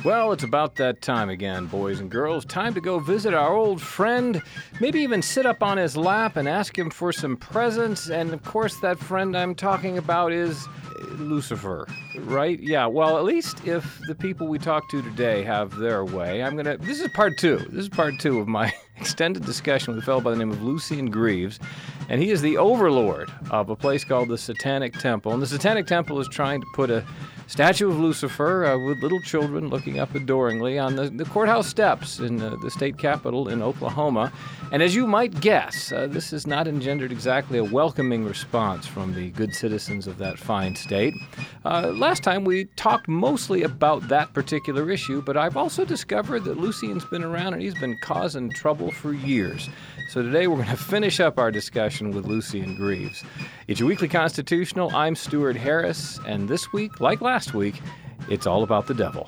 Well, it's about that time again, boys and girls. Time to go visit our old friend, maybe even sit up on his lap and ask him for some presents. And, of course, that friend I'm talking about is Lucifer, right? Yeah, well, at least if the people we talk to today have their way, this is part two. This is part two of my extended discussion with a fellow by the name of Lucien Greaves. And he is the overlord of a place called the Satanic Temple. And the Satanic Temple is trying to put a statue of Lucifer with little children looking up adoringly on the courthouse steps in the state capitol in Oklahoma. And as you might guess, this has not engendered exactly a welcoming response from the good citizens of that fine state. Last time we talked mostly about that particular issue, but I've also discovered that Lucien's been around and he's been causing trouble for years. So today we're going to finish up our discussion with Lucien Greaves. It's your Weekly Constitutional. I'm Stuart Harris, and this week, like last week, it's all about the devil.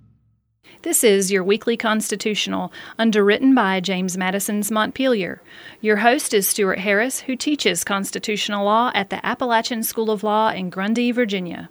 This is your Weekly Constitutional, underwritten by James Madison's Montpelier. Your host is Stuart Harris, who teaches constitutional law at the Appalachian School of Law in Grundy, Virginia.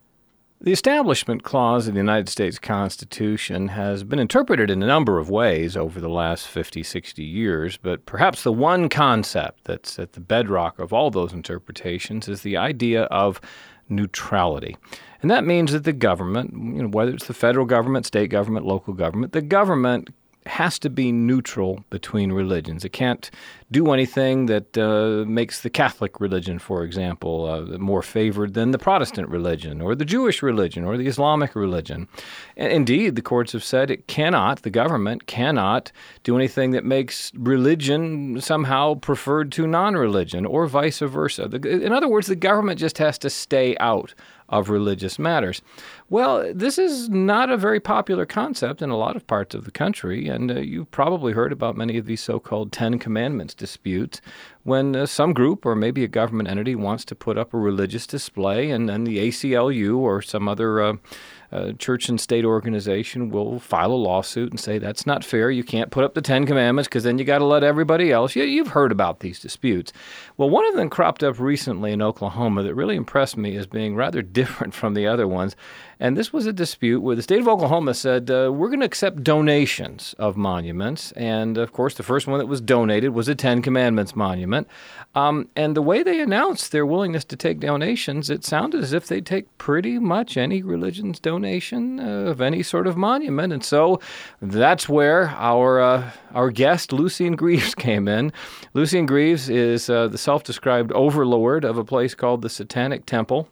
The Establishment Clause of the United States Constitution has been interpreted in a number of ways over the last 50, 60 years, but perhaps the one concept that's at the bedrock of all those interpretations is the idea of neutrality. And that means that the government, whether it's the federal government, state government, local government, the government has to be neutral between religions. It can't do anything that makes the Catholic religion, for example, more favored than the Protestant religion or the Jewish religion or the Islamic religion. And indeed, the courts have said the government cannot do anything that makes religion somehow preferred to non-religion or vice versa. In other words, the government just has to stay out of religious matters. Well, this is not a very popular concept in a lot of parts of the country, and you've probably heard about many of these so-called Ten Commandments disputes when some group or maybe a government entity wants to put up a religious display, and then the ACLU or some other church and state organization will file a lawsuit and say, that's not fair, you can't put up the Ten Commandments because then you got to let everybody else. You've heard about these disputes. Well, one of them cropped up recently in Oklahoma that really impressed me as being rather different from the other ones. And this was a dispute where the state of Oklahoma said, we're going to accept donations of monuments. And, of course, the first one that was donated was a Ten Commandments monument. And the way they announced their willingness to take donations, it sounded as if they'd take pretty much any religion's donation of any sort of monument. And so that's where our guest, Lucien Greaves, came in. Lucien Greaves is the self-described overlord of a place called the Satanic Temple.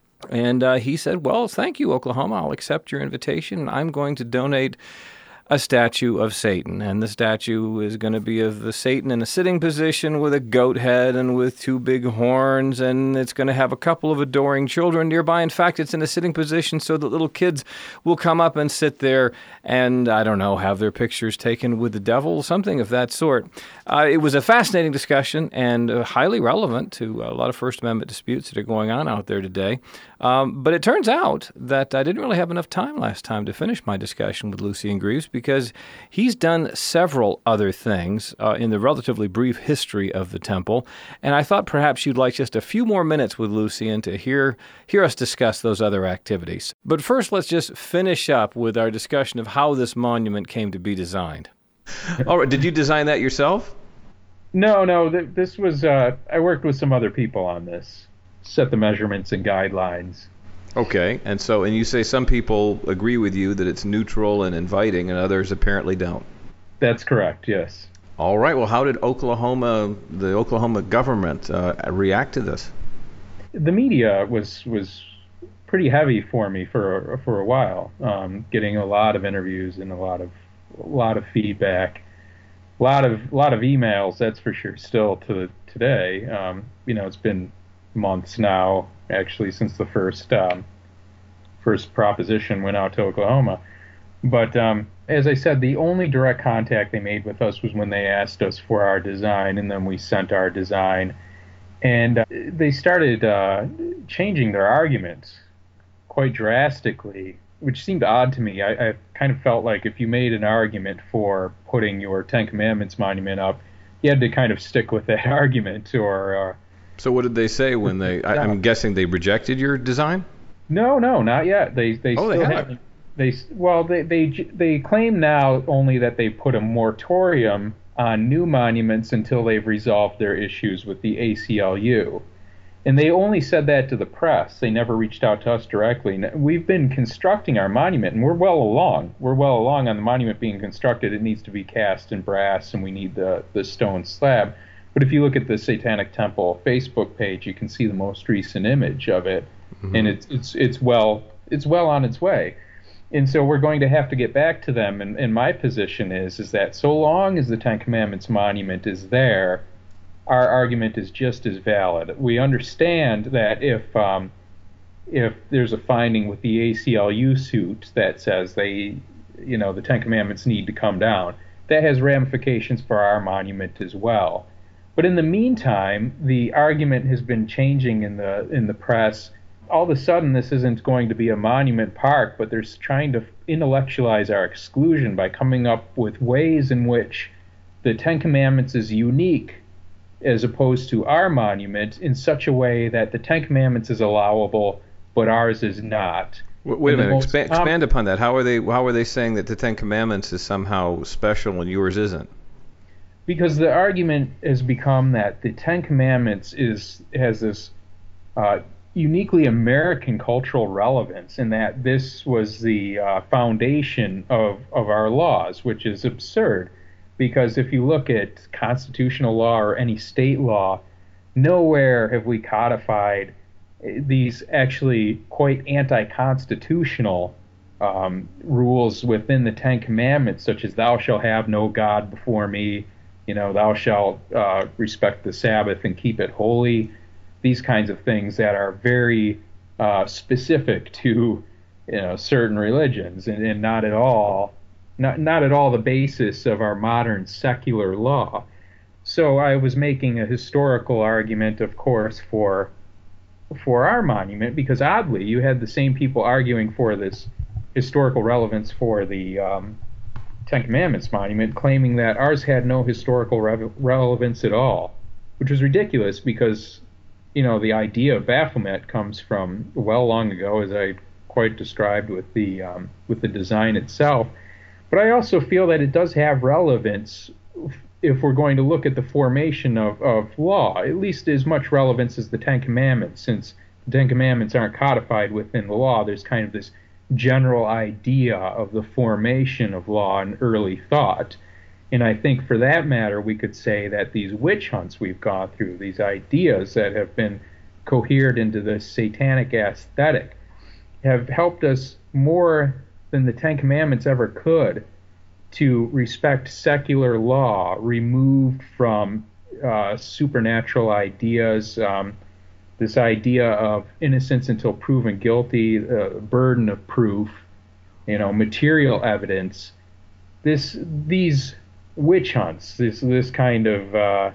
And he said, well, thank you, Oklahoma. I'll accept your invitation. I'm going to donate a statue of Satan. And the statue is going to be of Satan in a sitting position with a goat head and with two big horns. And it's going to have a couple of adoring children nearby. In fact, it's in a sitting position so that little kids will come up and sit there and, I don't know, have their pictures taken with the devil, something of that sort. It was a fascinating discussion and highly relevant to a lot of First Amendment disputes that are going on out there today. But it turns out that I didn't really have enough time last time to finish my discussion with Lucien Greaves because he's done several other things in the relatively brief history of the temple. And I thought perhaps you'd like just a few more minutes with Lucien to hear us discuss those other activities. But first, let's just finish up with our discussion of how this monument came to be designed. All right. Did you design that yourself? No. This was, I worked with some other people on this. Set the measurements and guidelines. Okay, and you say some people agree with you that it's neutral and inviting, and others apparently don't. That's correct, yes. All right, well, how did the Oklahoma government react to this? The media was pretty heavy for me for a while, getting a lot of interviews and a lot of feedback, a lot of emails. That's for sure. Still to today, it's been months now, actually, since the first proposition went out to Oklahoma. But as I said, the only direct contact they made with us was when they asked us for our design, and then we sent our design. And they started changing their arguments quite drastically, which seemed odd to me. I kind of felt like if you made an argument for putting your Ten Commandments monument up, you had to kind of stick with that argument. So what did they say when they? I'm guessing they rejected your design. No, not yet. They still haven't. They claim now only that they put a moratorium on new monuments until they've resolved their issues with the ACLU. And they only said that to the press. They never reached out to us directly. We've been constructing our monument, and we're well along. We're well along on the monument being constructed. It needs to be cast in brass, and we need the stone slab. But if you look at the Satanic Temple Facebook page, you can see the most recent image of it, and it's well on its way. And so we're going to have to get back to them. And my position is that so long as the Ten Commandments monument is there, our argument is just as valid. We understand that if there's a finding with the ACLU suit that says the Ten Commandments need to come down, that has ramifications for our monument as well. But in the meantime, the argument has been changing in the press. All of a sudden, this isn't going to be a monument park, but they're trying to intellectualize our exclusion by coming up with ways in which the Ten Commandments is unique as opposed to our monument in such a way that the Ten Commandments is allowable, but ours is not. Wait a minute. Expand upon that. How are they saying that the Ten Commandments is somehow special and yours isn't? Because the argument has become that the Ten Commandments has this uniquely American cultural relevance, in that this was the foundation of our laws, which is absurd. Because if you look at constitutional law or any state law, nowhere have we codified these actually quite anti-constitutional rules within the Ten Commandments, such as thou shalt have no God before me, thou shalt respect the Sabbath and keep it holy. These kinds of things that are very specific to certain religions, and not at all the basis of our modern secular law. So I was making a historical argument, of course, for our monument, because oddly you had the same people arguing for this historical relevance for the Ten Commandments monument, claiming that ours had no historical relevance at all, which was ridiculous because the idea of Baphomet comes from well long ago, as I quite described with the design itself. But I also feel that it does have relevance if we're going to look at the formation of law, at least as much relevance as the Ten Commandments. Since the Ten Commandments aren't codified within the law, there's kind of this general idea of the formation of law in early thought. And I think for that matter, we could say that these witch hunts we've gone through, these ideas that have been cohered into this satanic aesthetic, have helped us more than the Ten Commandments ever could to respect secular law removed from supernatural ideas, this idea of innocence until proven guilty, burden of proof, material evidence. These witch hunts, this kind of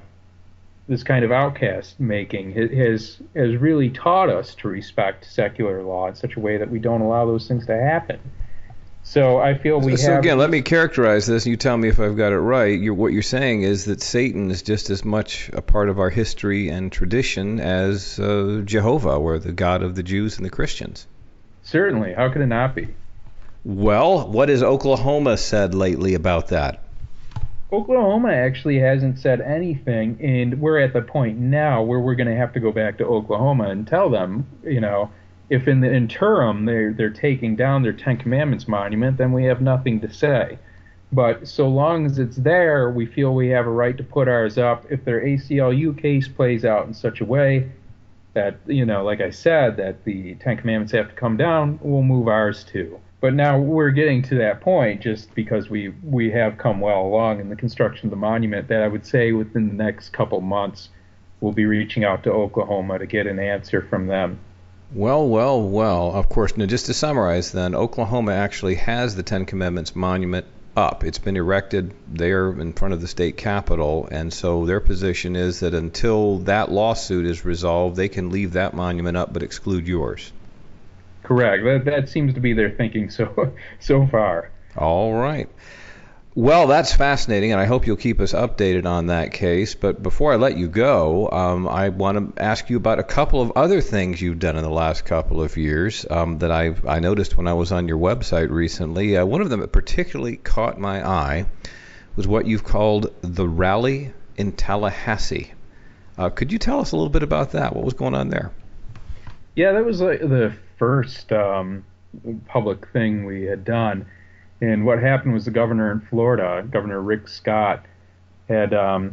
outcast making has really taught us to respect secular law in such a way that we don't allow those things to happen. So I feel we have... So again, let me characterize this, and you tell me if I've got it right. What you're saying is that Satan is just as much a part of our history and tradition as Jehovah, or the God of the Jews and the Christians. Certainly. How could it not be? Well, what has Oklahoma said lately about that? Oklahoma actually hasn't said anything, and we're at the point now where we're going to have to go back to Oklahoma and tell them, if in the interim they're taking down their Ten Commandments monument, then we have nothing to say. But so long as it's there, we feel we have a right to put ours up. If their ACLU case plays out in such a way that, like I said, that the Ten Commandments have to come down, we'll move ours too. But now we're getting to that point just because we have come well along in the construction of the monument, that I would say within the next couple months we'll be reaching out to Oklahoma to get an answer from them. Well, of course. Now, just to summarize then, Oklahoma actually has the Ten Commandments monument up. It's been erected there in front of the state capitol, and so their position is that until that lawsuit is resolved, they can leave that monument up but exclude yours. Correct. That seems to be their thinking so far. All right. Well, that's fascinating, and I hope you'll keep us updated on that case. But before I let you go, I want to ask you about a couple of other things you've done in the last couple of years that I noticed when I was on your website recently. One of them that particularly caught my eye was what you've called the Rally in Tallahassee. Could you tell us a little bit about that? What was going on there? Yeah, that was the first public thing we had done. And what happened was the governor in Florida, Governor Rick Scott, had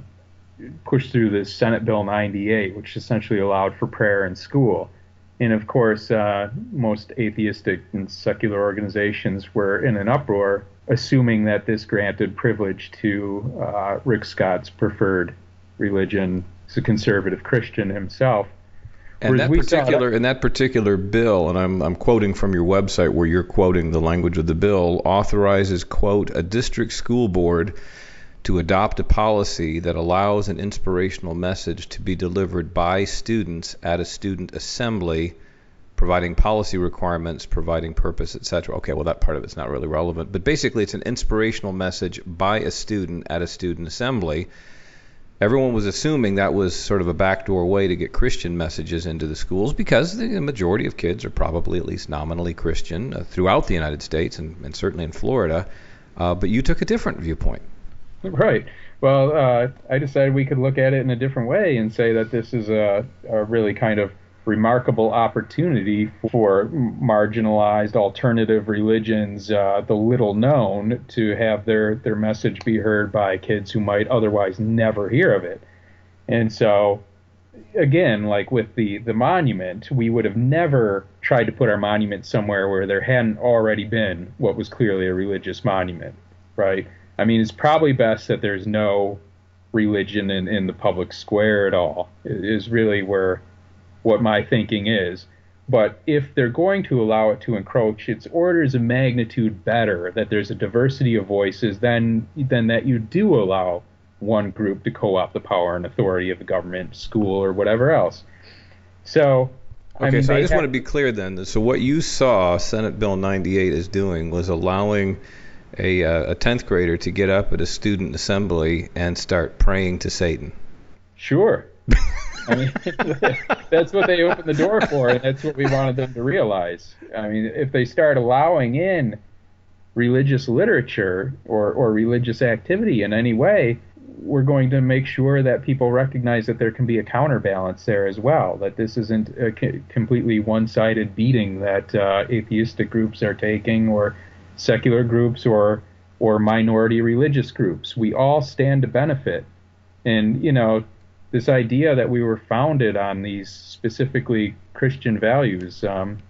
pushed through this Senate Bill 98, which essentially allowed for prayer in school. And of course, most atheistic and secular organizations were in an uproar, assuming that this granted privilege to Rick Scott's preferred religion. He's a conservative Christian himself. And in that particular bill, and I'm quoting from your website where you're quoting the language of the bill, authorizes, quote, a district school board to adopt a policy that allows an inspirational message to be delivered by students at a student assembly, providing policy requirements, providing purpose, etc. Okay, well, that part of it's not really relevant. But basically, it's an inspirational message by a student at a student assembly. Everyone was assuming that was sort of a backdoor way to get Christian messages into the schools because the majority of kids are probably at least nominally Christian throughout the United States and certainly in Florida. But you took a different viewpoint. Right. Well, I decided we could look at it in a different way and say that this is a really kind of remarkable opportunity for marginalized alternative religions, the little known, to have their message be heard by kids who might otherwise never hear of it. And so, again, like with the monument, we would have never tried to put our monument somewhere where there hadn't already been what was clearly a religious monument, right? I mean, it's probably best that there's no religion in the public square at all. It is really what my thinking is. But if they're going to allow it to encroach, it's orders of magnitude better that there's a diversity of voices than that you do allow one group to co-opt the power and authority of the government, school, or whatever else. So, I just want to be clear then. So what you saw Senate Bill 98 is doing was allowing a 10th grader to get up at a student assembly and start praying to Satan. Sure. I mean, that's what they opened the door for, and that's what we wanted them to realize. I mean, if they start allowing in religious literature or religious activity in any way, we're going to make sure that people recognize that there can be a counterbalance there as well, that this isn't a completely one-sided beating that atheistic groups are taking, or secular groups, or minority religious groups. We all stand to benefit. And, this idea that we were founded on these specifically Christian values,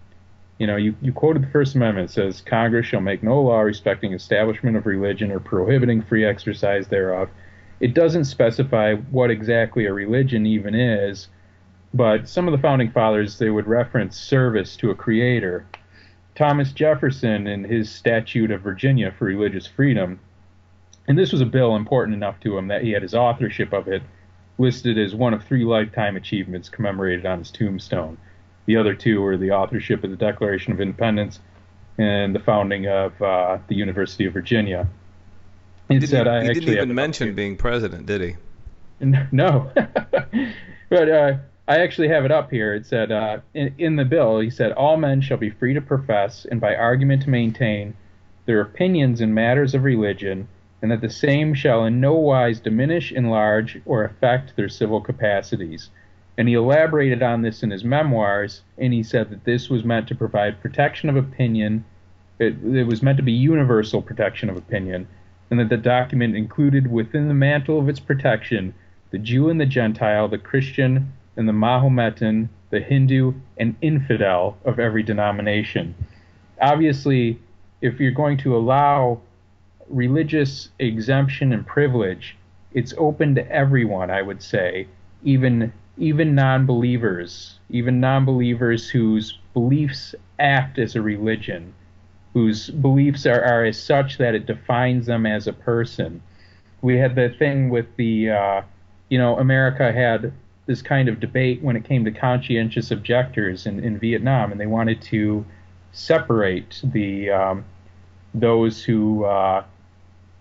you quoted the First Amendment. It says, Congress shall make no law respecting establishment of religion or prohibiting free exercise thereof. It doesn't specify what exactly a religion even is, but some of the founding fathers, they would reference service to a creator. Thomas Jefferson, in his Statute of Virginia for Religious Freedom, and this was a bill important enough to him that he had his authorship of it listed as one of 3 lifetime achievements commemorated on his tombstone. The other 2 were the authorship of the Declaration of Independence and the founding of the University of Virginia. He didn't even mention being president, did he? No. But I actually have it up here. It said, in the bill, he said, all men shall be free to profess and by argument to maintain their opinions in matters of religion, and that the same shall in no wise diminish, enlarge, or affect their civil capacities. And he elaborated on this in his memoirs, and he said that this was meant to provide protection of opinion. It was meant to be universal protection of opinion, and that the document included within the mantle of its protection the Jew and the Gentile, the Christian and the Mahometan, the Hindu and infidel of every denomination. Obviously, if you're going to allow religious exemption and privilege, it's open to everyone, I would say, even non-believers, whose beliefs act as a religion, whose beliefs are as such that it defines them as a person. We had the thing with the, America had this kind of debate when it came to conscientious objectors in Vietnam, and they wanted to separate those who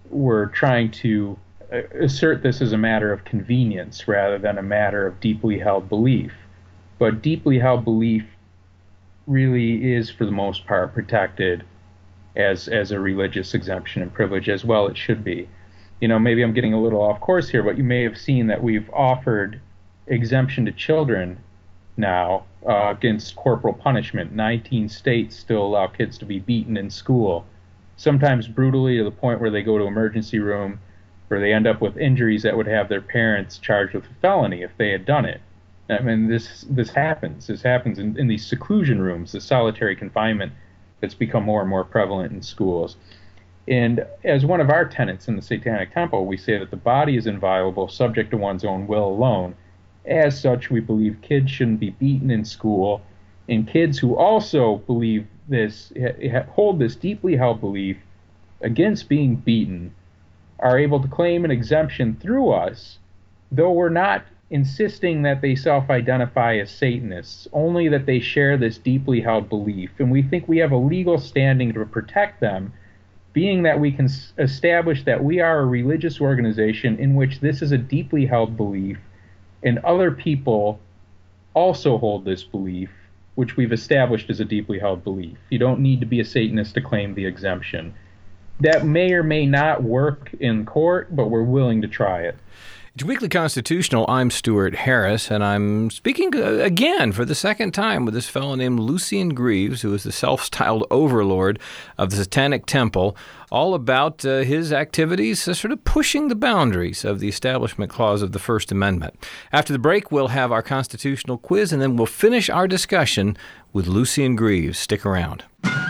we're trying to assert this as a matter of convenience rather than a matter of deeply held belief. But deeply held belief really is, for the most part, protected as a religious exemption and privilege, as well it should be. Maybe I'm getting a little off course here, but you may have seen that we've offered exemption to children now against corporal punishment. 19 states still allow kids to be beaten in school, sometimes brutally to the point where they go to emergency room, where they end up with injuries that would have their parents charged with a felony if they had done it. I mean, this happens. This happens in these seclusion rooms, the solitary confinement that's become more and more prevalent in schools. And as one of our tenets in the Satanic Temple, we say that the body is inviolable, subject to one's own will alone. As such, we believe kids shouldn't be beaten in school, and kids who also believe this, hold this deeply held belief against being beaten, are able to claim an exemption through us, though we're not insisting that they self-identify as Satanists, only that they share this deeply held belief. And we think we have a legal standing to protect them, being that we can establish that we are a religious organization in which this is a deeply held belief, and other people also hold this belief, which we've established as a deeply held belief. You don't need to be a Satanist to claim the exemption. That may or may not work in court, but we're willing to try it. It's Weekly Constitutional. I'm Stuart Harris, and I'm speaking again for the second time with this fellow named Lucien Greaves, who is the self-styled overlord of the Satanic Temple, all about his activities sort of pushing the boundaries of the Establishment Clause of the First Amendment. After the break, we'll have our constitutional quiz, and then we'll finish our discussion with Lucien Greaves. Stick around.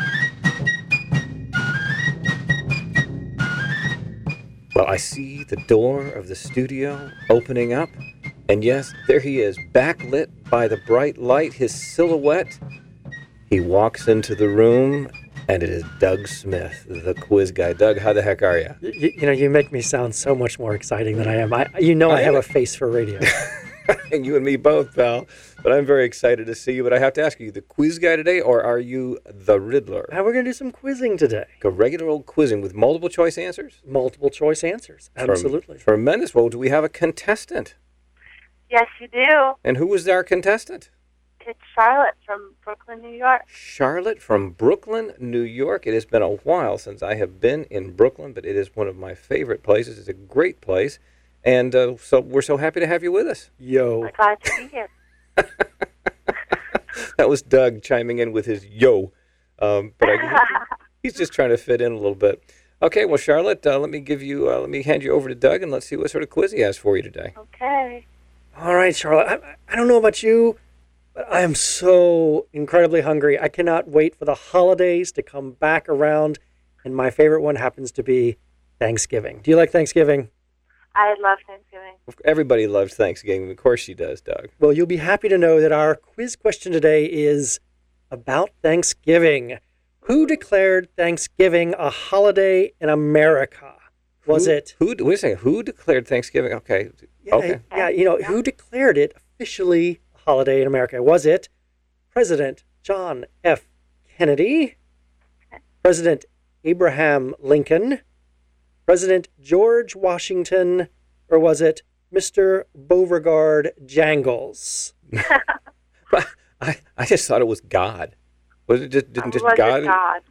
Well, I see the door of the studio opening up, and yes, there he is, backlit by the bright light, his silhouette. He walks into the room, and it is Doug Smith, the quiz guy. Doug, how the heck are you? You make me sound so much more exciting than I am. I have a face for radio. And you and me both, pal. But I'm very excited to see you. But I have to ask you, the quiz guy today, or are you the Riddler? We're going to do some quizzing today. A regular old quizzing with multiple choice answers? Multiple choice answers, absolutely. Tremendous. Well, do we have a contestant? Yes, you do. And who is our contestant? It's Charlotte from Brooklyn, New York. Charlotte from Brooklyn, New York. It has been a while since I have been in Brooklyn, but it is one of my favorite places. It's a great place. And so we're so happy to have you with us. Yo. I'm glad to be here. That was Doug chiming in with his yo. He's just trying to fit in a little bit. Okay, well, Charlotte, let me hand you over to Doug, and let's see what sort of quiz he has for you today. Okay. All right, Charlotte. I don't know about you, but I am so incredibly hungry. I cannot wait for the holidays to come back around, and my favorite one happens to be Thanksgiving. Do you like Thanksgiving? I love Thanksgiving. Everybody loves Thanksgiving. Of course she does, Doug. Well, you'll be happy to know that our quiz question today is about Thanksgiving. Who declared Thanksgiving a holiday in America? Wait a second. Who declared Thanksgiving? Okay. Who declared it officially a holiday in America? Was it President John F. Kennedy, President Abraham Lincoln, President George Washington, or was it Mr. Beauregard Jangles? I just thought it was God. Was it just God?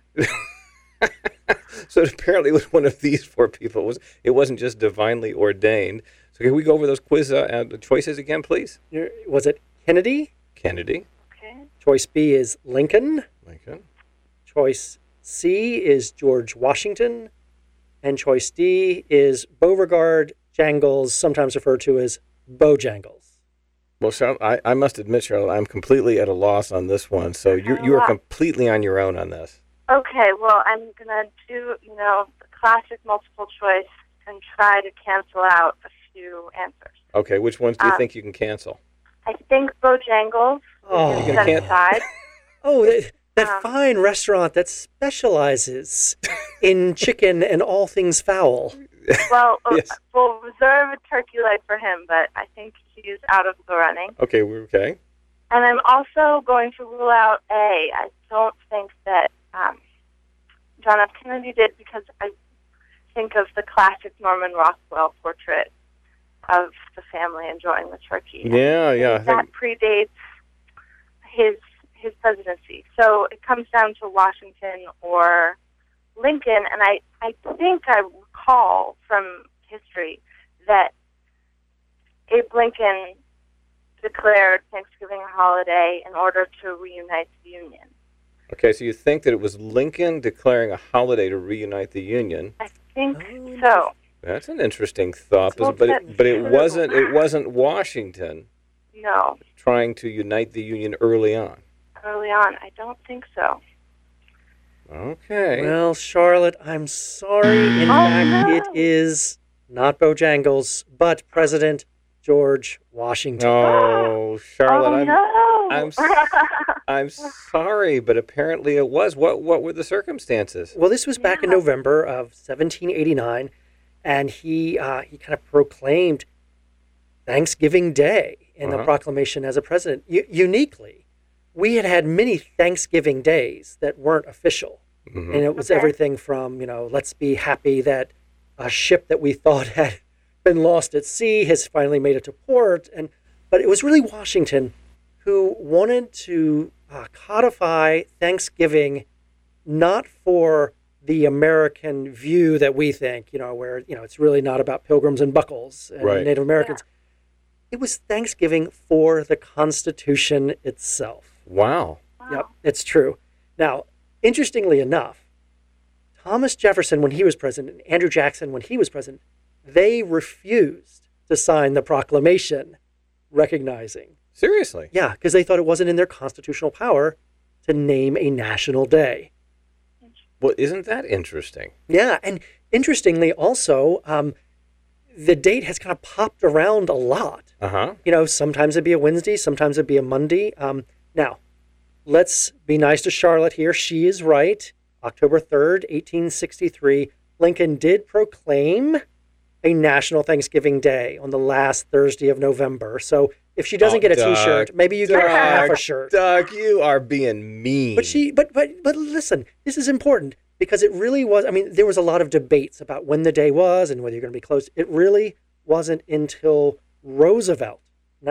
So apparently it was one of these four people. It wasn't just divinely ordained. So can we go over those quiz choices again, please? Was it Kennedy? Kennedy. Okay. Choice B is Lincoln. Lincoln. Choice C is George Washington. And choice D is Beauregard Jangles, sometimes referred to as Bojangles. Well, Charlotte, I must admit, Charlotte, I'm completely at a loss on this one. So you are completely on your own on this. Okay, well, I'm going to do, the classic multiple choice and try to cancel out a few answers. Okay, which ones do you think you can cancel? I think Bojangles is set aside. That fine restaurant that specializes in chicken and all things foul. Well, yes. We'll reserve a turkey leg for him, but I think he's out of the running. Okay, we're okay. And I'm also going to rule out A. I don't think that John F. Kennedy did, because think of the classic Norman Rockwell portrait of the family enjoying the turkey. Yeah. That predates his presidency. So it comes down to Washington or Lincoln, and I think I recall from history that Abe Lincoln declared Thanksgiving a holiday in order to reunite the Union. Okay, so you think that it was Lincoln declaring a holiday to reunite the Union? I think so. That's an interesting thought, but it wasn't Washington. No. Trying to unite the Union early on. Early on, I don't think so. Okay. Well, Charlotte, I'm sorry. In fact, it is not Bojangles, but President George Washington. Oh, Charlotte, no. I'm sorry, but apparently it was. What were the circumstances? Well, this was back in November of 1789, and he kind of proclaimed Thanksgiving Day in the proclamation as a president. Uniquely, we had many Thanksgiving days that weren't official, and it was everything from, let's be happy that a ship that we thought had been lost at sea has finally made it to port, but it was really Washington who wanted to codify Thanksgiving not for the American view that we think, where it's really not about pilgrims and buckles and Native Americans. Yeah. It was Thanksgiving for the Constitution itself. Wow. Yep, it's true. Now, interestingly enough, Thomas Jefferson, when he was president, and Andrew Jackson, when he was president, they refused to sign the proclamation recognizing. Seriously? Yeah, because they thought it wasn't in their constitutional power to name a national day. Well, isn't that interesting? Yeah, and interestingly also, the date has kind of popped around a lot. Sometimes it'd be a Wednesday, sometimes it'd be a Monday. Now, let's be nice to Charlotte here. She is right. October 3rd, 1863, Lincoln did proclaim a National Thanksgiving Day on the last Thursday of November. So if she doesn't get a T-shirt, maybe you get her half a shirt. Doug, you are being mean. But listen, this is important because it really was. I mean, there was a lot of debates about when the day was and whether you're going to be closed. It really wasn't until Roosevelt,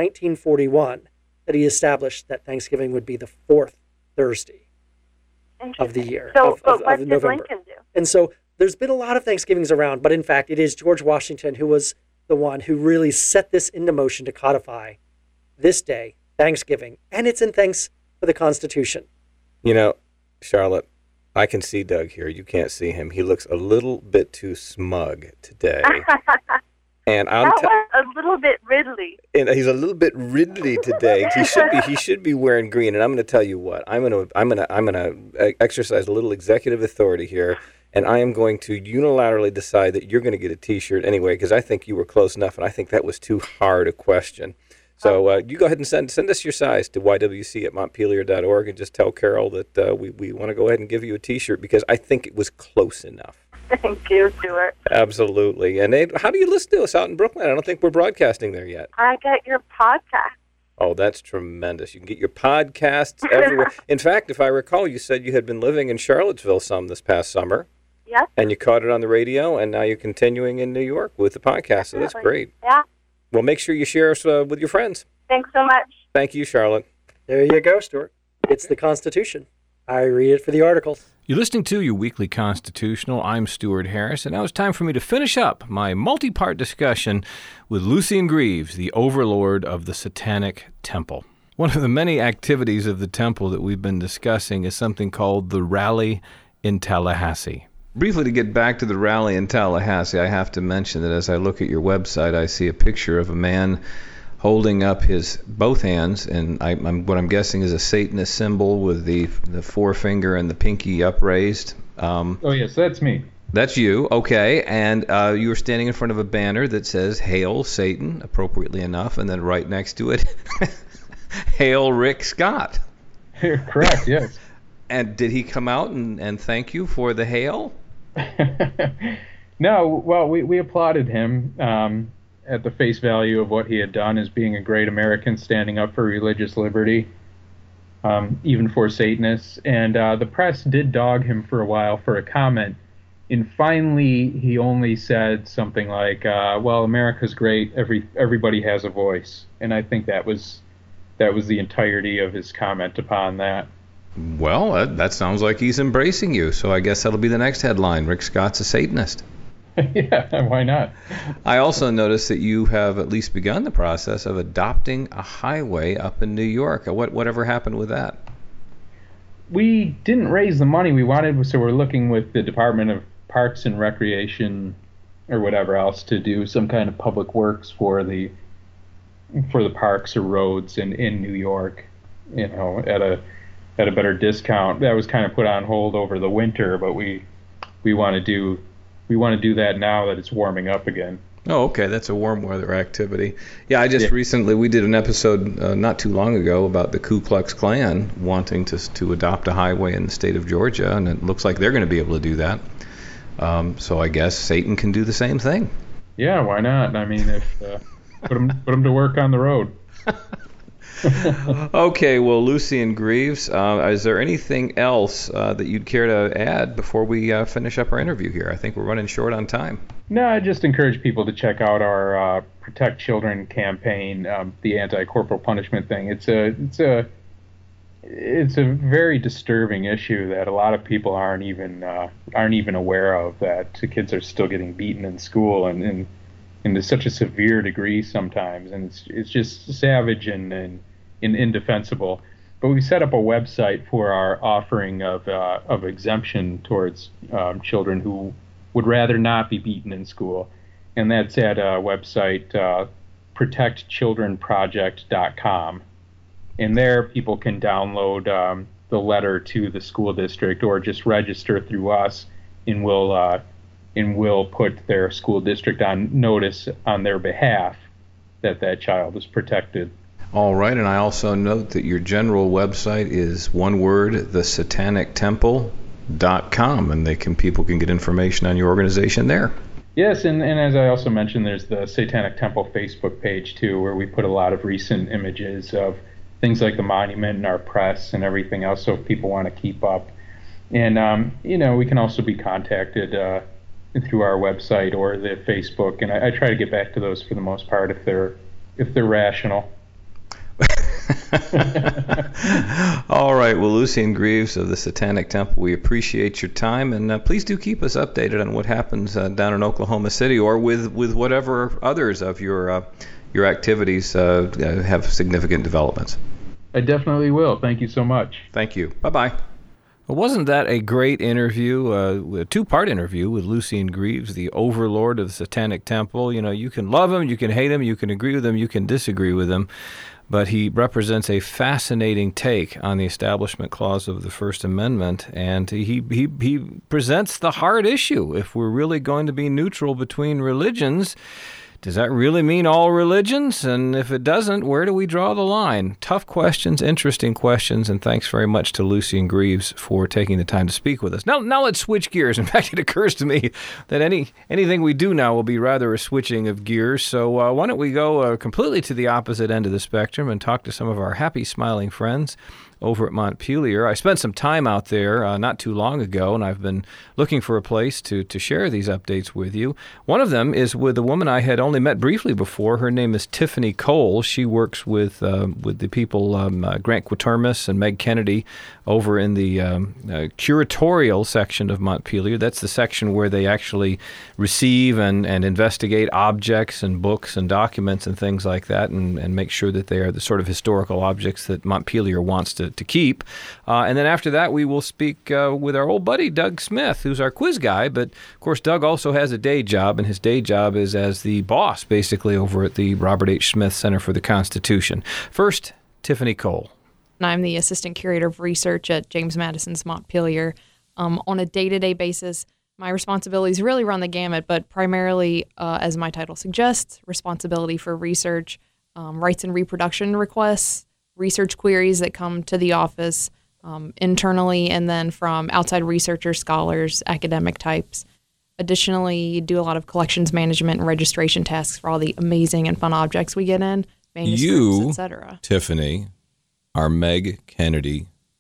1941, that he established that Thanksgiving would be the fourth Thursday of the year. So, of what did November. Lincoln do? And so there's been a lot of Thanksgivings around, but in fact, it is George Washington who was the one who really set this into motion to codify this day, Thanksgiving, and it's in thanks for the Constitution. Charlotte, I can see Doug here. You can't see him. He looks a little bit too smug today. And a little bit Ridley. And he's a little bit Ridley today. He should be wearing green. And I'm going to tell you what. I'm going to exercise a little executive authority here, and I am going to unilaterally decide that you're going to get a T-shirt anyway because I think you were close enough, and I think that was too hard a question. So you go ahead and send us your size to ywc@montpelier.org and just tell Carol that we want to go ahead and give you a T-shirt because I think it was close enough. Thank you, Stuart. Absolutely. And how do you listen to us out in Brooklyn? I don't think we're broadcasting there yet. I get your podcast. Oh, that's tremendous. You can get your podcasts everywhere. In fact, if I recall, you said you had been living in Charlottesville some this past summer. Yes. And you caught it on the radio, and now you're continuing in New York with the podcast, so that's great. Yeah. Well, make sure you share us with your friends. Thanks so much. Thank you, Charlotte. There you go, Stuart. It's the Constitution. I read it for the articles. You're listening to your Weekly Constitutional. I'm Stuart Harris, and now it's time for me to finish up my multi-part discussion with Lucien Greaves, the overlord of the Satanic Temple. One of the many activities of the temple that we've been discussing is something called the Rally in Tallahassee. Briefly, to get back to the rally in Tallahassee, I have to mention that as I look at your website, I see a picture of a man holding up his both hands, and what I'm guessing is a Satanist symbol with the forefinger and the pinky upraised. Oh, yes, that's me. That's you, okay. And you were standing in front of a banner that says, Hail Satan, appropriately enough, and then right next to it, Hail Rick Scott. Correct, yes. And did he come out and thank you for the hail? No, well, we applauded him at the face value of what he had done as being a great American standing up for religious liberty, even for Satanists. And the press did dog him for a while for a comment And finally, he only said something like, well, America's great. Everybody has a voice. And I think that was the entirety of his comment upon that. Well, that sounds like he's embracing you. So I guess that'll be the next headline. Rick Scott's a Satanist. Yeah, why not? I also noticed that you have at least begun the process of adopting a highway up in New York. Whatever happened with that? We didn't raise the money we wanted, so we're looking with the Department of Parks and Recreation or whatever else to do some kind of public works for the parks or roads in New York, at a better discount. That was kind of put on hold over the winter, but we want to do that now that it's warming up again. Oh, okay. That's a warm weather activity. Yeah, recently, we did an episode not too long ago about the Ku Klux Klan wanting to adopt a highway in the state of Georgia, and it looks like they're going to be able to do that. So I guess Satan can do the same thing. Yeah, why not? I mean, if put them to work on the road. Okay, well, Lucien Greaves, is there anything else that you'd care to add before we finish up our interview here? I think we're running short on time. No, I just encourage people to check out our Protect Children campaign, the anti-corporal punishment thing. It's a very disturbing issue that a lot of people aren't even aware of, that kids are still getting beaten in school and to such a severe degree sometimes, and it's just savage and indefensible. But we set up a website for our offering of exemption towards children who would rather not be beaten in school, and that's at a website protectchildrenproject.com. And there people can download the letter to the school district or just register through us, and we'll put their school district on notice on their behalf that child is protected. All right, and I also note that your general website is one word, thesatanictemple.com, and people can get information on your organization there. Yes, and as I also mentioned, there's the Satanic Temple Facebook page too, where we put a lot of recent images of things like the monument and our press and everything else, so if people want to keep up. And we can also be contacted through our website or the Facebook, and I try to get back to those for the most part if they're rational. All right. Well, Lucien Greaves of the Satanic Temple, we appreciate your time, and please do keep us updated on what happens down in Oklahoma City, or with whatever others of your activities have significant developments. I definitely will. Thank you so much. Thank you. Bye-bye. Well, wasn't that a great interview, a two-part interview with Lucien Greaves, the overlord of the Satanic Temple? You can love him, you can hate him, you can agree with him, you can disagree with him, but he represents a fascinating take on the Establishment Clause of the First Amendment, and he presents the hard issue. If we're really going to be neutral between religions, does that really mean all religions? And if it doesn't, where do we draw the line? Tough questions, interesting questions, and thanks very much to Lucien Greaves for taking the time to speak with us. Now let's switch gears. In fact, it occurs to me that anything we do now will be rather a switching of gears. So why don't we go completely to the opposite end of the spectrum and talk to some of our happy, smiling friends over at Montpelier. I spent some time out there not too long ago, and I've been looking for a place to share these updates with you. One of them is with a woman I had only met briefly before. Her name is Tiffany Cole. She works with the people Grant Quitermis and Meg Kennedy over in the curatorial section of Montpelier. That's the section where they actually receive and investigate objects and books and documents and things like that, and make sure that they are the sort of historical objects that Montpelier wants to keep. And then after that, we will speak with our old buddy, Doug Smith, who's our quiz guy. But, of course, Doug also has a day job, and his day job is as the boss, basically, over at the Robert H. Smith Center for the Constitution. First, Tiffany Cole. I'm the Assistant Curator of Research at James Madison's Montpelier. On a day-to-day basis, my responsibilities really run the gamut, but primarily, as my title suggests, responsibility for research, rights and reproduction requests, research queries that come to the office internally, and then from outside researchers, scholars, academic types. Additionally, do a lot of collections management and registration tasks for all the amazing and fun objects we get in, manuscripts, etc. Tiffany, are Meg Kennedy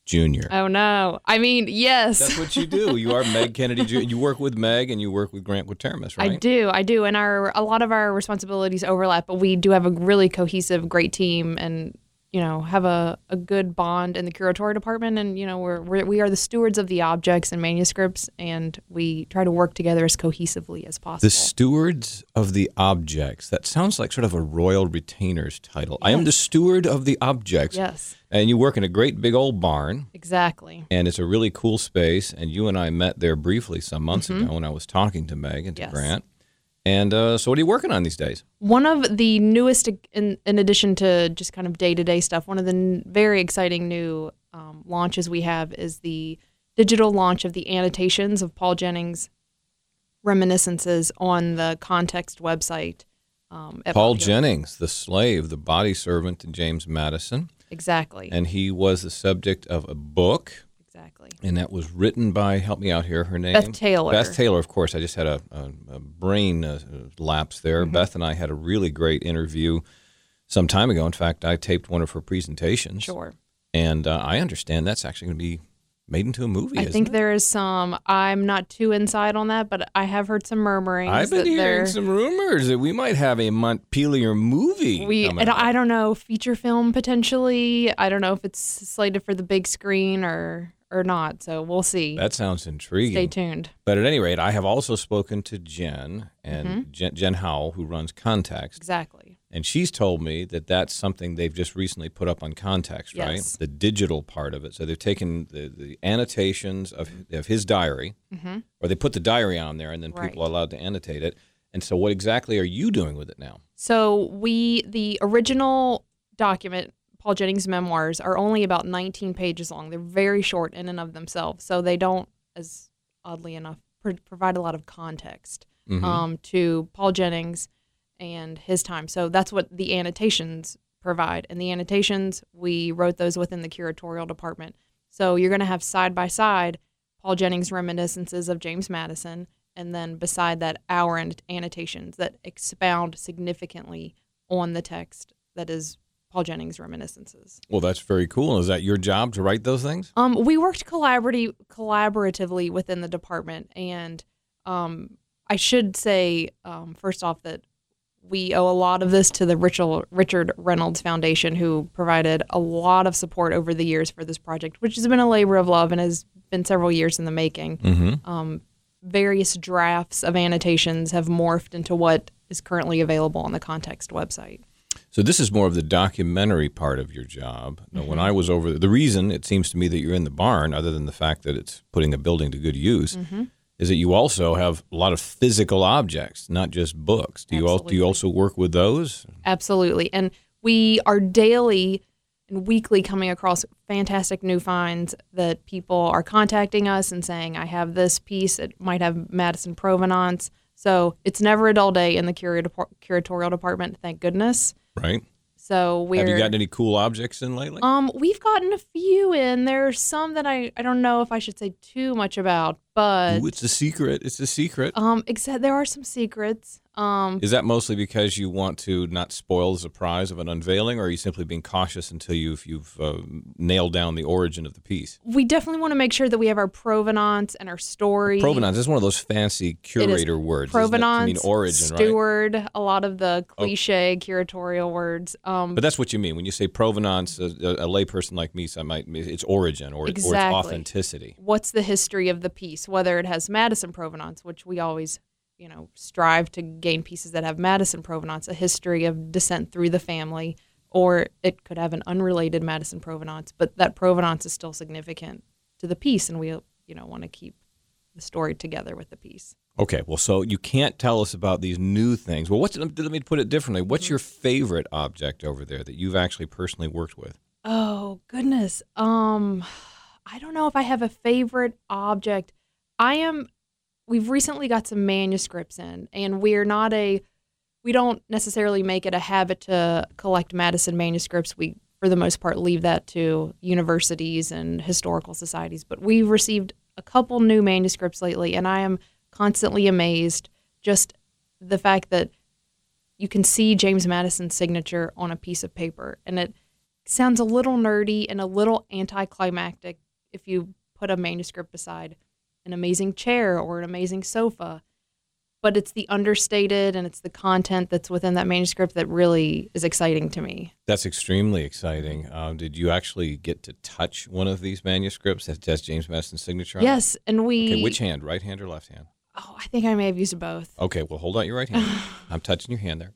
Jr. Oh, no. I mean, yes. That's what you do. You are Meg Kennedy Jr. You work with Meg and you work with Grant Quatermass, right? I do. And a lot of our responsibilities overlap, but we do have a really cohesive, great team and, have a good bond in the curatorial department. And, we are the stewards of the objects and manuscripts, and we try to work together as cohesively as possible. The stewards of the objects. That sounds like sort of a royal retainer's title. Yes. I am the steward of the objects. Yes. And you work in a great big old barn. Exactly. And it's a really cool space. And you and I met there briefly some months ago when I was talking to Meg and to Grant. And so what are you working on these days? One of the newest, in addition to just kind of day-to-day stuff, one of the very exciting new launches we have is the digital launch of the annotations of Paul Jennings' reminiscences on the Context website. Paul Jennings, the slave, the body servant to James Madison. Exactly. And he was the subject of a book. Exactly. And that was written by, help me out here, her name? Beth Taylor. Beth Taylor, of course. I just had a brain lapse there. Mm-hmm. Beth and I had a really great interview some time ago. In fact, I taped one of her presentations. Sure. And I understand that's actually going to be made into a movie, I think there is some, I'm not too inside on that, but I have heard some murmurings. I've been hearing some rumors that we might have a Montpelier movie. I don't know, feature film potentially. I don't know if it's slated for the big screen or not, so we'll see. That sounds intriguing. Stay tuned. But at any rate, I have also spoken to Jen, and Jen Howell, who runs Context. Exactly. And she's told me that that's something they've just recently put up on Context, right? Yes. The digital part of it. So they've taken the annotations of his diary, or they put the diary on there, and then people are allowed to annotate it. And so what exactly are you doing with it now? So the original document, Paul Jennings' memoirs, are only about 19 pages long. They're very short in and of themselves. So they don't, as oddly enough, provide a lot of context to Paul Jennings and his time. So that's what the annotations provide. And the annotations, we wrote those within the curatorial department. So you're going to have side by side Paul Jennings' reminiscences of James Madison, and then beside that, our annotations that expound significantly on the text that is Paul Jennings' reminiscences. Well, that's very cool. Is that your job to write those things? We worked collaboratively within the department, and I should say, first off, that we owe a lot of this to the Richard Reynolds Foundation, who provided a lot of support over the years for this project, which has been a labor of love and has been several years in the making. Various drafts of annotations have morphed into what is currently available on the Context website. So this is more of the documentary part of your job. Now, when I was over the reason it seems to me that you're in the barn, other than the fact that it's putting a building to good use, is that you also have a lot of physical objects, not just books. Do you also work with those? Absolutely. And we are daily and weekly coming across fantastic new finds that people are contacting us and saying, I have this piece, it might have Madison provenance. So it's never a dull day in the curatorial department, thank goodness. Right. So have you gotten any cool objects in lately? We've gotten a few in. There's some that I don't know if I should say too much about, but it's a secret. It's a secret. Except there are some secrets. Is that mostly because you want to not spoil the surprise of an unveiling, or are you simply being cautious until you've nailed down the origin of the piece? We definitely want to make sure that we have our provenance and our story. Provenance is one of those fancy curator words. Provenance, to mean origin, steward, right? A lot of the cliche curatorial words. But that's what you mean when you say provenance. A layperson like me, it's origin or it's authenticity. What's the history of the piece? Whether it has Madison provenance, which we always strive to gain pieces that have Madison provenance, a history of descent through the family, or it could have an unrelated Madison provenance, but that provenance is still significant to the piece, and we want to keep the story together with the piece. Okay, well, so you can't tell us about these new things. Well, let me put it differently. What's your favorite object over there that you've actually personally worked with? Oh, goodness. I don't know if I have a favorite object. We've recently got some manuscripts in, and we don't necessarily make it a habit to collect Madison manuscripts. We, for the most part, leave that to universities and historical societies. But we've received a couple new manuscripts lately, and I am constantly amazed just the fact that you can see James Madison's signature on a piece of paper, and it sounds a little nerdy and a little anticlimactic if you put a manuscript beside an amazing chair or an amazing sofa. But it's the understated and it's the content that's within that manuscript that really is exciting to me. That's extremely exciting. Did you actually get to touch one of these manuscripts that has James Madison's signature on it? Yes, and we... Okay, which hand, right hand or left hand? Oh, I think I may have used both. Okay, well, hold out your right hand. I'm touching your hand there.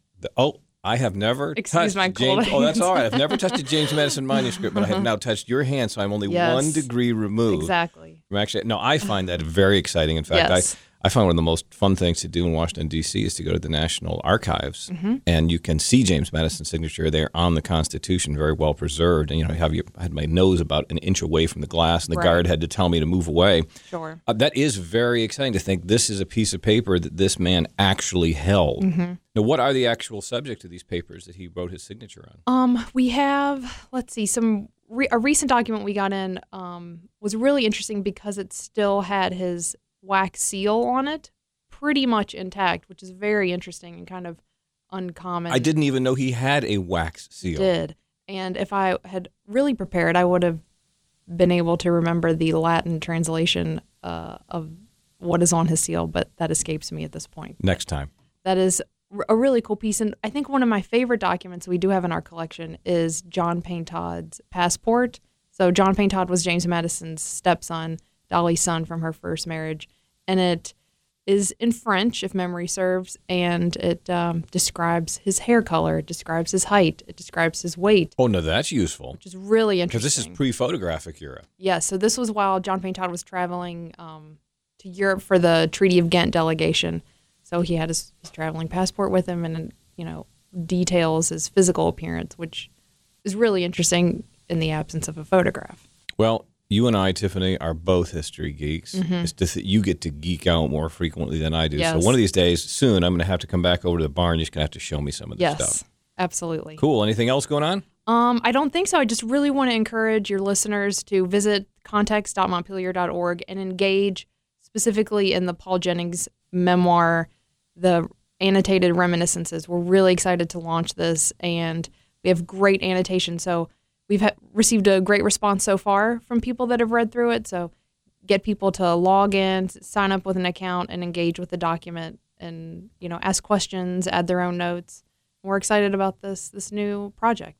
I have never Excuse touched my cold James. Oh, that's hands. all right. I've never touched a James Madison manuscript, but I have now touched your hand, so I'm only Yes. 1 degree removed. Exactly. From actually, no, I find that very exciting. In fact, Yes. I find one of the most fun things to do in Washington, D.C. is to go to the National Archives, Mm-hmm. and you can see James Madison's signature there on the Constitution, very well preserved. And, I had my nose about an inch away from the glass, and the Right. guard had to tell me to move away. Sure. That is very exciting to think this is a piece of paper that this man actually held. Mm-hmm. Now, what are the actual subjects of these papers that he wrote his signature on? We have, let's see, a recent document we got in was really interesting because it still had his wax seal on it, pretty much intact, which is very interesting and kind of uncommon. I didn't even know he had a wax seal. Did. And if I had really prepared, I would have been able to remember the Latin translation of what is on his seal, but that escapes me at this point. Next time. That is a really cool piece. And I think one of my favorite documents we do have in our collection is John Payne Todd's passport. So John Payne Todd was James Madison's stepson, Dolly's son from her first marriage. And it is in French, if memory serves, and it describes his hair color, it describes his height, it describes his weight, Oh, no, that's useful. which is really Because interesting. this is pre-photographic era. Yeah, so this was while John Payne Todd was traveling to Europe for the Treaty of Ghent delegation. So he had his traveling passport with him and, details his physical appearance, which is really interesting in the absence of a photograph. Well, you and I, Tiffany, are both history geeks. It's just that you get to geek out more frequently than I do. Yes. So one of these days, soon, I'm going to have to come back over to the barn. You're just going to have to show me some of this Yes, stuff. absolutely. Cool. Anything else going on? I don't think so. I just really want to encourage your listeners to visit context.montpelier.org and engage specifically in the Paul Jennings memoir, the annotated reminiscences. We're really excited to launch this, and we have great annotation. So we've received a great response so far from people that have read through it. So get people to log in, sign up with an account, and engage with the document and, ask questions, add their own notes. We're excited about this new project.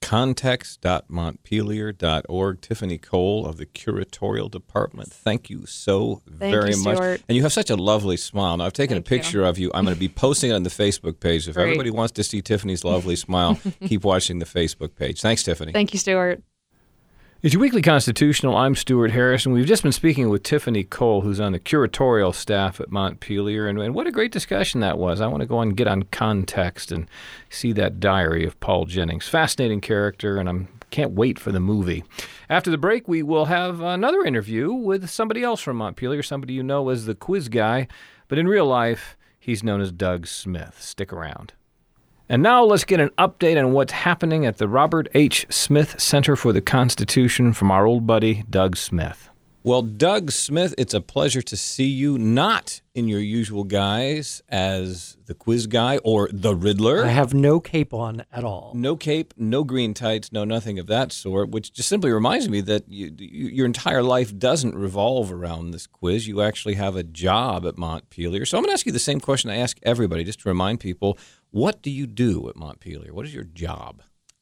Context.montpelier.org. Tiffany Cole of the Curatorial Department. Thank you so Thank very you, much. Stuart. And you have such a lovely smile. Now, I've taken Thank a picture of you. I'm going to be posting it on the Facebook page. If Great. everybody wants to see Tiffany's lovely smile, keep watching the Facebook page. Thanks, Tiffany. Thank you, Stuart. It's your Weekly Constitutional. I'm Stuart Harris, and we've just been speaking with Tiffany Cole, who's on the curatorial staff at Montpelier, and what a great discussion that was. I want to go and get on Context and see that diary of Paul Jennings. Fascinating character, and I can't wait for the movie. After the break, we will have another interview with somebody else from Montpelier, somebody you know as the quiz guy, but in real life, he's known as Doug Smith. Stick around. And now let's get an update on what's happening at the Robert H. Smith Center for the Constitution from our old buddy, Doug Smith. Well, Doug Smith, it's a pleasure to see you, not in your usual guise as the quiz guy or the Riddler. I have no cape on at all. No cape, no green tights, no nothing of that sort, which just simply reminds me that your entire life doesn't revolve around this quiz. You actually have a job at Montpelier. So I'm going to ask you the same question I ask everybody, just to remind people, what do you do at Montpelier? What is your job?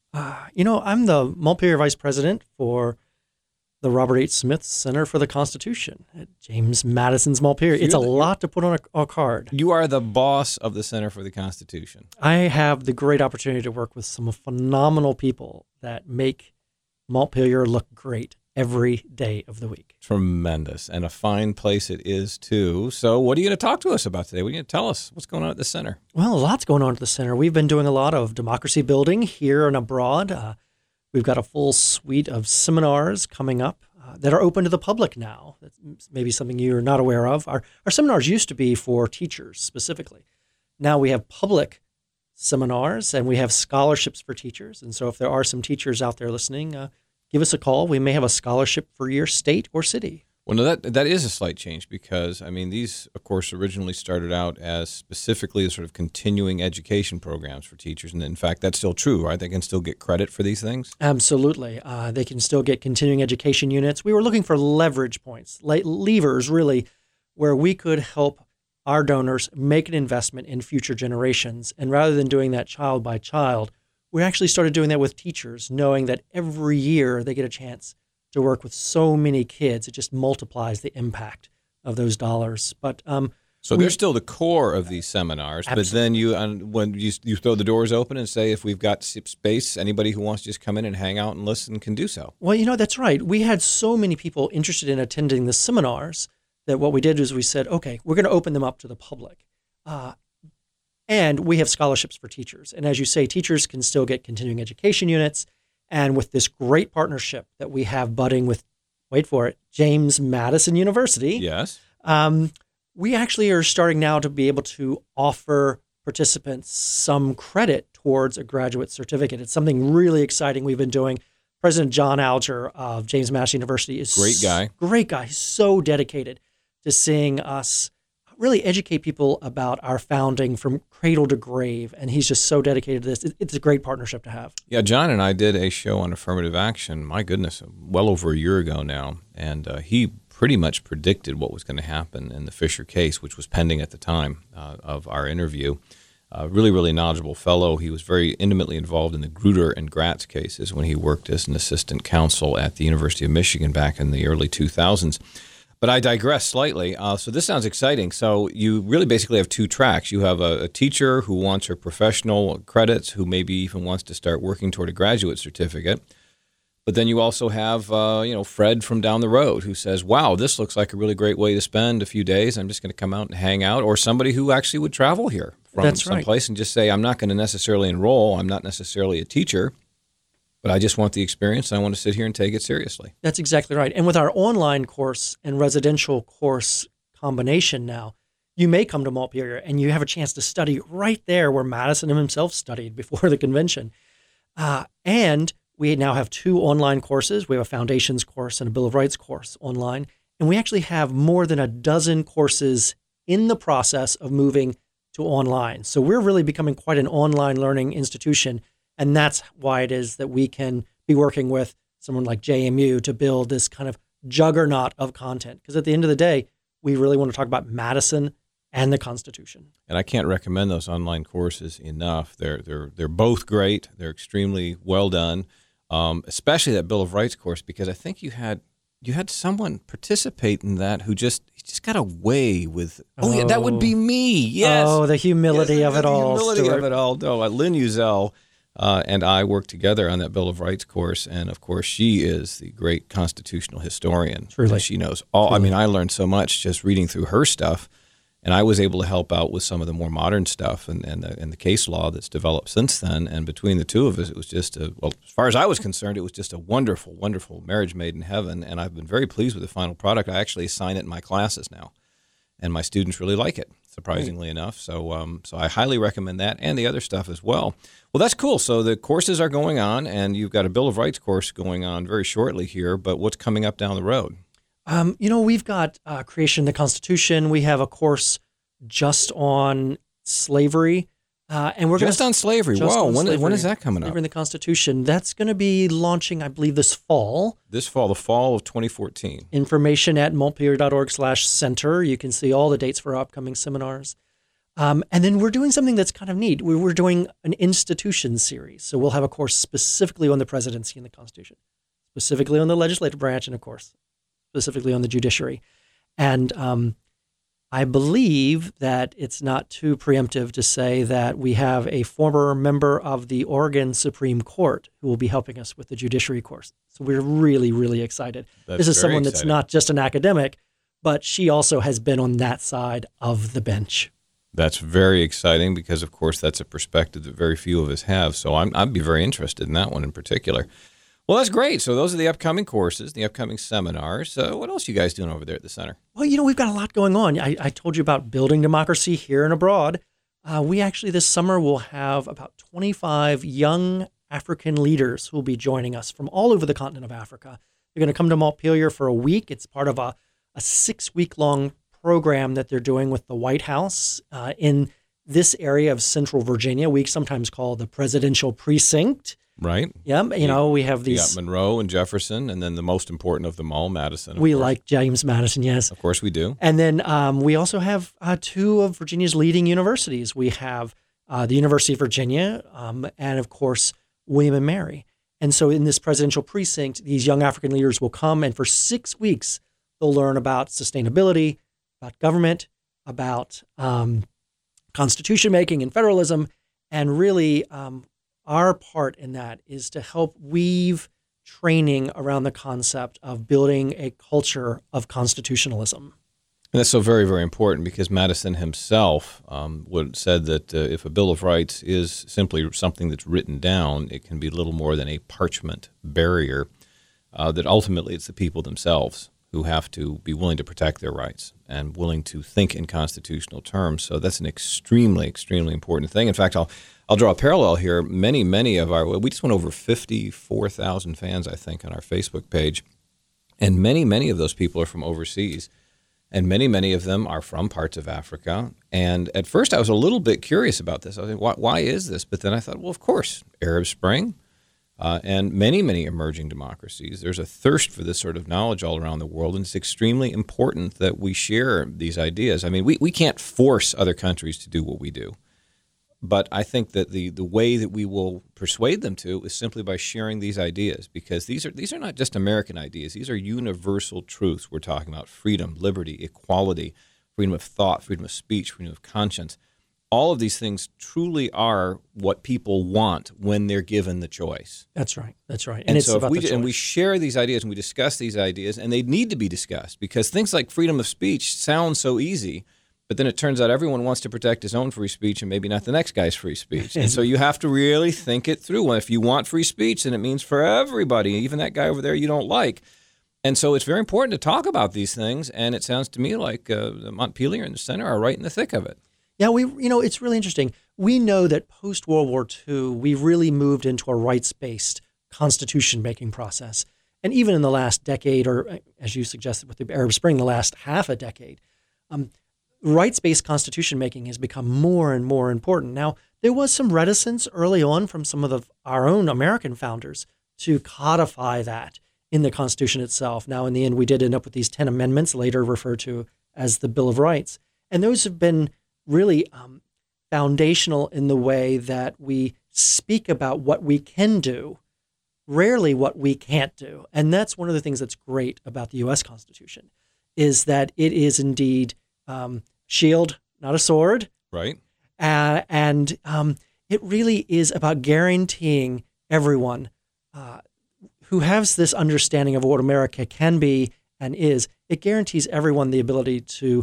I'm the Montpelier Vice President for the Robert H. Smith Center for the Constitution at James Madison's Montpelier. It's a lot to put on a card. You are the boss of the Center for the Constitution. I have the great opportunity to work with some phenomenal people that make Montpelier look great every day of the week. Tremendous. And a fine place it is, too. So what are you going to talk to us about today? What are you going to tell us? What's going on at the center? Well, a lot's going on at the center. We've been doing a lot of democracy building here and abroad. We've got a full suite of seminars coming up that are open to the public now. That's maybe something you're not aware of. Our seminars used to be for teachers specifically. Now we have public seminars and we have scholarships for teachers. And so if there are some teachers out there listening, give us a call. We may have a scholarship for your state or city. Well, no, that is a slight change because, I mean, these, of course, originally started out as specifically sort of continuing education programs for teachers. And in fact, that's still true, right? They can still get credit for these things? Absolutely. They can still get continuing education units. We were looking for leverage points, levers, really, where we could help our donors make an investment in future generations. And rather than doing that child by child, we actually started doing that with teachers, knowing that every year they get a chance to work with so many kids. It just multiplies the impact of those dollars. But so they're still the core of these seminars. Absolutely. But then when you throw the doors open and say, if we've got space, anybody who wants to just come in and hang out and listen can do so. Well, that's right. We had so many people interested in attending the seminars that what we did is we said, okay, we're going to open them up to the public. And we have scholarships for teachers. And as you say, teachers can still get continuing education units. And with this great partnership that we have budding with, wait for it, James Madison University. Yes. We actually are starting now to be able to offer participants some credit towards a graduate certificate. It's something really exciting we've been doing. President John Alger of James Madison University is great guy. He's so dedicated to seeing us really educate people about our founding from cradle to grave. And he's just so dedicated to this. It's a great partnership to have. Yeah, John and I did a show on affirmative action, my goodness, well over a year ago now. And he pretty much predicted what was going to happen in the Fisher case, which was pending at the time of our interview. Really, really knowledgeable fellow. He was very intimately involved in the Grutter and Gratz cases when he worked as an assistant counsel at the University of Michigan back in the early 2000s. But I digress slightly. So this sounds exciting. So you really basically have two tracks. You have a teacher who wants her professional credits, who maybe even wants to start working toward a graduate certificate. But then you also have, Fred from down the road who says, wow, this looks like a really great way to spend a few days. I'm just going to come out and hang out. Or somebody who actually would travel here from someplace and just say, I'm not going to necessarily enroll. I'm not necessarily a teacher. But I just want the experience, and I want to sit here and take it seriously. That's exactly right. And with our online course and residential course combination now, you may come to Montpelier and you have a chance to study right there where Madison himself studied before the convention. And we now have two online courses. We have a foundations course and a Bill of Rights course online. And we actually have more than a dozen courses in the process of moving to online. So we're really becoming quite an online learning institution. And that's why it is that we can be working with someone like JMU to build this kind of juggernaut of content. Because at the end of the day, we really want to talk about Madison and the Constitution. And I can't recommend those online courses enough. They're both great. They're extremely well done, especially that Bill of Rights course, because I think you had someone participate in that who just got away with, yeah, that would be me. Yes. Oh, the humility of it all. No, Lynn Uzel and I worked together on that Bill of Rights course, and of course she is the great constitutional historian. Truly. She knows all. Truly. I mean, I learned so much just reading through her stuff, and I was able to help out with some of the more modern stuff and the case law that's developed since then. And between the two of us, it was just as far as I was concerned, it was just a wonderful, wonderful marriage made in heaven. And I've been very pleased with the final product. I actually assign it in my classes now, and my students really like it, surprisingly enough. So I highly recommend that and the other stuff as well. Well, that's cool. So the courses are going on, and you've got a Bill of Rights course going on very shortly here. But what's coming up down the road? We've got Creation of the Constitution. We have a course just on slavery. And we're just on slavery. Wow. When is that coming up? Slavery in the Constitution. That's going to be launching, I believe, this fall. The fall of 2014. Information at montpelier.org/center. You can see all the dates for our upcoming seminars. And then we're doing something that's kind of neat. We're doing an institution series. So we'll have a course specifically on the presidency and the Constitution, specifically on the legislative branch, and of course, specifically on the judiciary. And I believe that it's not too preemptive to say that we have a former member of the Oregon Supreme Court who will be helping us with the judiciary course. So we're really, really excited. This is someone that's not just an academic, but she also has been on that side of the bench. That's very exciting because, of course, that's a perspective that very few of us have. So I'd be very interested in that one in particular. Well, that's great. So those are the upcoming courses, the upcoming seminars. What else are you guys doing over there at the center? Well, we've got a lot going on. I told you about building democracy here and abroad. We actually this summer will have about 25 young African leaders who will be joining us from all over the continent of Africa. They're going to come to Montpelier for a week. It's part of a a 6-week-long program that they're doing with the White House in this area of Central Virginia. We sometimes call the presidential precinct. Right. Yeah, we have these. You got Monroe and Jefferson, and then the most important of them all, Madison. We like James Madison, yes. Of course we do. And then we also have 2 of Virginia's leading universities. We have the University of Virginia and, of course, William and Mary. And so in this presidential precinct, these young African leaders will come, and for 6 weeks, they'll learn about sustainability, about government, about constitution making and federalism, and really our part in that is to help weave training around the concept of building a culture of constitutionalism. And that's so very, very important because Madison himself said that if a Bill of Rights is simply something that's written down, it can be little more than a parchment barrier, that ultimately it's the people themselves who have to be willing to protect their rights and willing to think in constitutional terms. So that's an extremely, extremely important thing. In fact, I'll draw a parallel here. Many of we just went over 54,000 fans, I think, on our Facebook page. And many of those people are from overseas. And many of them are from parts of Africa. And at first I was a little bit curious about this. I was like, why is this? But then I thought, well, of course, Arab Spring, and many emerging democracies. There's a thirst for this sort of knowledge all around the world, and it's extremely important that we share these ideas. I mean, we can't force other countries to do what we do, but I think that the way that we will persuade them to is simply by sharing these ideas, because these are not just American ideas. These are universal truths. We're talking about freedom, liberty, equality, freedom of thought, freedom of speech, freedom of conscience. All of these things truly are what people want when they're given the choice. That's right. And so if we share these ideas and we discuss these ideas, and they need to be discussed, because things like freedom of speech sound so easy, but then it turns out everyone wants to protect his own free speech and maybe not the next guy's free speech. And so you have to really think it through. Well, if you want free speech, then it means for everybody, even that guy over there you don't like. And so it's very important to talk about these things, and it sounds to me like Montpelier and the Center are right in the thick of it. Yeah, it's really interesting. We know that post-World War II, we really moved into a rights-based constitution-making process. And even in the last decade, or as you suggested with the Arab Spring, the last half a decade, rights-based constitution-making has become more and more important. Now, there was some reticence early on from some of our own American founders to codify that in the Constitution itself. Now, in the end, we did end up with these 10 amendments, later referred to as the Bill of Rights. And those have been really foundational in the way that we speak about what we can do, rarely what we can't do. And that's one of the things that's great about the U.S. Constitution, is that it is indeed shield, not a sword. Right. And it really is about guaranteeing everyone who has this understanding of what America can be and is, it guarantees everyone the ability to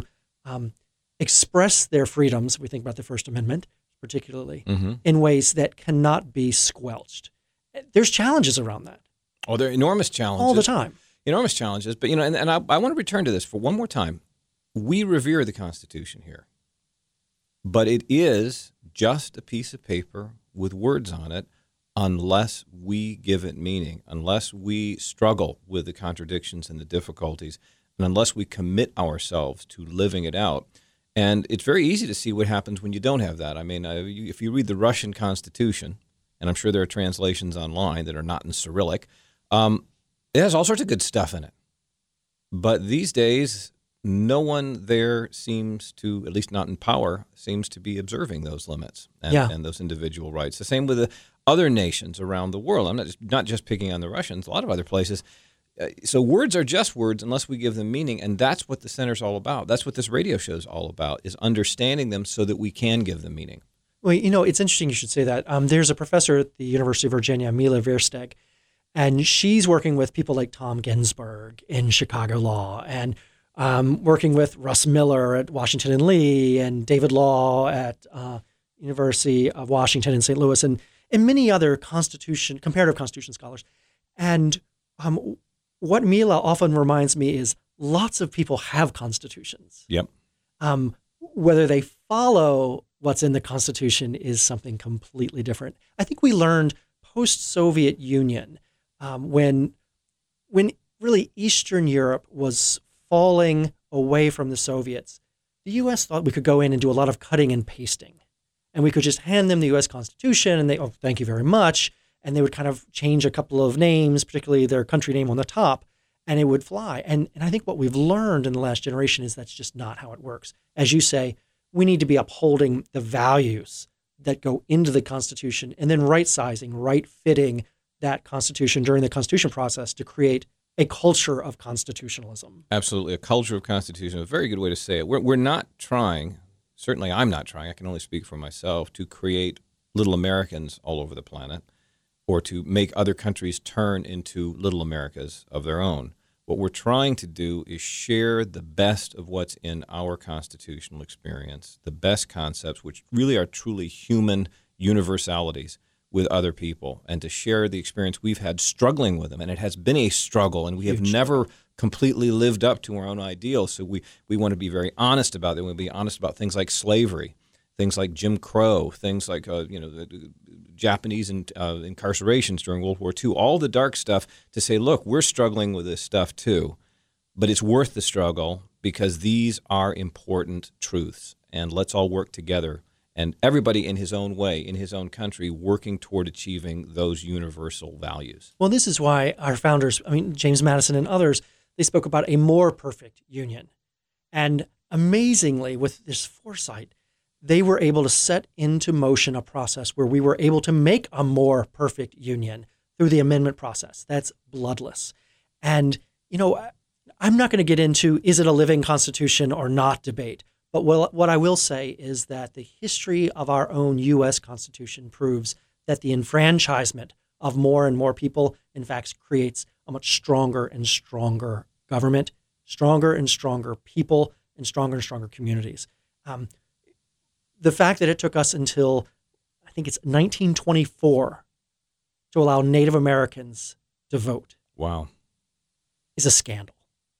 express their freedoms. We think about the First Amendment, particularly, in ways that cannot be squelched. There's challenges around that. Oh, there are enormous challenges. All the time. Enormous challenges. But, and I want to return to this for one more time. We revere the Constitution here. But it is just a piece of paper with words on it unless we give it meaning, unless we struggle with the contradictions and the difficulties, and unless we commit ourselves to living it out. And it's very easy to see what happens when you don't have that. I mean, if you read the Russian Constitution, and I'm sure there are translations online that are not in Cyrillic, it has all sorts of good stuff in it. But these days, no one there seems to, at least not in power, seems to be observing those limits and those individual rights. The same with the other nations around the world. I'm not just picking on the Russians, a lot of other places. So words are just words unless we give them meaning, and that's what the Center's all about. That's what this radio show is all about, is understanding them so that we can give them meaning. Well, it's interesting you should say that. There's a professor at the University of Virginia, Mila Versteg, and she's working with people like Tom Ginsburg in Chicago law, and working with Russ Miller at Washington and Lee, and David Law at University of Washington in St. Louis, and many other comparative constitution scholars. And what Mila often reminds me is lots of people have constitutions. Yep. Whether they follow what's in the Constitution is something completely different. I think we learned post-Soviet Union when really Eastern Europe was falling away from the Soviets, the U.S. thought we could go in and do a lot of cutting and pasting. And we could just hand them the U.S. Constitution and they, oh, thank you very much. And they would kind of change a couple of names, particularly their country name on the top, and it would fly. And I think what we've learned in the last generation is that's just not how it works. As you say, we need to be upholding the values that go into the Constitution and then right-sizing, right-fitting that Constitution during the Constitution process to create a culture of constitutionalism. Absolutely. A culture of constitution. A very good way to say it. We're not trying, certainly I'm not trying, I can only speak for myself, to create little Americans all over the planet or to make other countries turn into little Americas of their own. What we're trying to do is share the best of what's in our constitutional experience, the best concepts, which really are truly human universalities, with other people, and to share the experience we've had struggling with them. And it has been a struggle, and we have never completely lived up to our own ideals. So we want to be very honest about it. We want to be honest about things like slavery, things like Jim Crow, things like the Japanese incarcerations during World War II, all the dark stuff, to say, look, we're struggling with this stuff too, but it's worth the struggle because these are important truths, and let's all work together. And everybody in his own way, in his own country, working toward achieving those universal values. Well, this is why our founders, James Madison and others, they spoke about a more perfect union. And amazingly, with this foresight, they were able to set into motion a process where we were able to make a more perfect union through the amendment process. That's bloodless. And, I'm not going to get into, is it a living constitution or not debate. But what I will say is that the history of our own U.S. Constitution proves that the enfranchisement of more and more people, in fact, creates a much stronger and stronger government, stronger and stronger people, and stronger communities. The fact that it took us until, I think it's 1924, to allow Native Americans to vote. Wow. Is a scandal.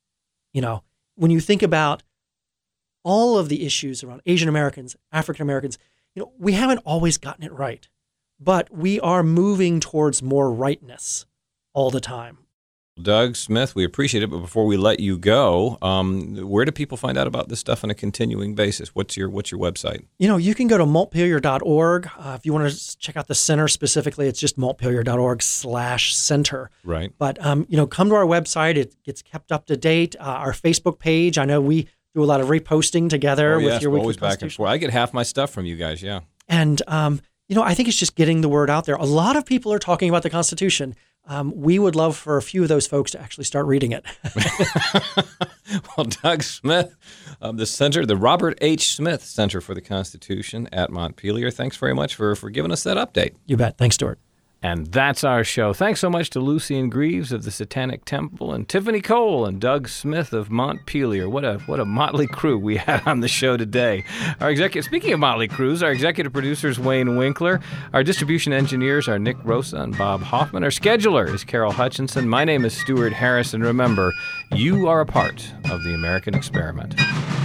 When you think about all of the issues around Asian Americans, African Americans, we haven't always gotten it right, but we are moving towards more rightness all the time. Doug Smith, we appreciate it, but before we let you go, where do people find out about this stuff on a continuing basis? What's your website? You can go to Montpelier.org. If you want to check out the center specifically, it's just Montpelier.org/center. Right. But, come to our website. It gets kept up to date. Our Facebook page, I know we do a lot of reposting together with your weekly always back and forth. I get half my stuff from you guys, yeah. And, I think it's just getting the word out there. A lot of people are talking about the Constitution. We would love for a few of those folks to actually start reading it. Well, Doug Smith, the Robert H. Smith Center for the Constitution at Montpelier, thanks very much for giving us that update. You bet. Thanks, Stuart. And that's our show. Thanks so much to Lucien Greaves of the Satanic Temple and Tiffany Cole and Doug Smith of Montpelier. What a motley crew we had on the show today. Speaking of motley crews, our executive producer is Wayne Winkler. Our distribution engineers are Nick Rosa and Bob Hoffman. Our scheduler is Carol Hutchinson. My name is Stuart Harris. And remember, you are a part of the American experiment.